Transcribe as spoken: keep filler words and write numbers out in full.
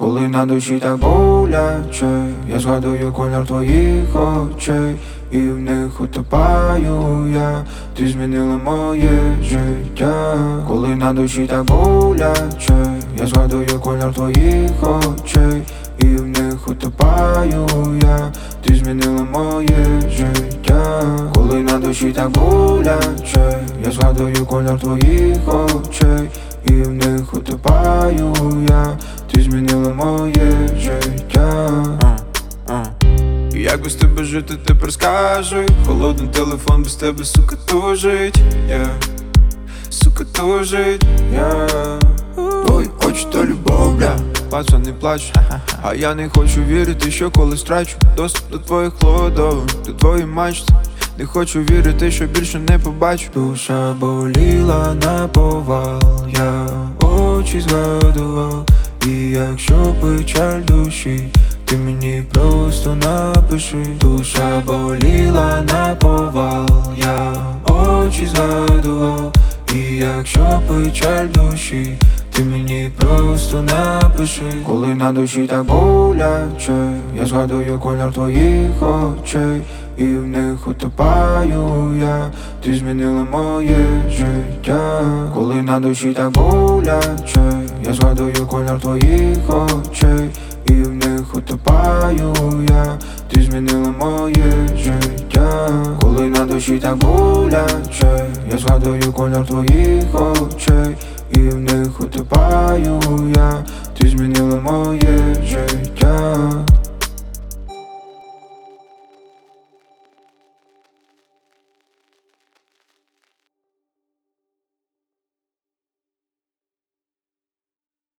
коли на душі так боляче, я згадую колір твоїх очей, і в них утопаю я. Ти змінила моє життя, коли на душі так боляче, я згадую колір твоїх очей, і в них утопаю я. Ти змінила моє життя, коли на душі так боляче, я згадую колір твоїх очей, і в них утопаю я. Ти змінила моє життя. Як без тебе жити, тепер скажи. Холодний телефон без тебе, сука, тужить, yeah. Сука, тужить, yeah. Твої очі то любов, бля. Пацан, не плач, а я не хочу вірити, що колись втрачу доступ до твоїх кладових, до твоєї мачти. Не хочу вірити, що більше не побачу. Душа боліла наповал, я очі згадував. І якщо печаль душі, ти мені просто напиши. Душа боліла наповал, я очі згадував. І якщо печаль душі, ти мені просто напиши. Коли на душі так боляче, я згадую колір твоїх очей, і в них утопаю я. Ти змінила моє життя, коли на душі так боляче, я згадую колір твоїх очей, і в них утопаю я. Ти змінила моє життя, коли на душі так боляче, я згадую колір твоїх очей, і в них утопаю я.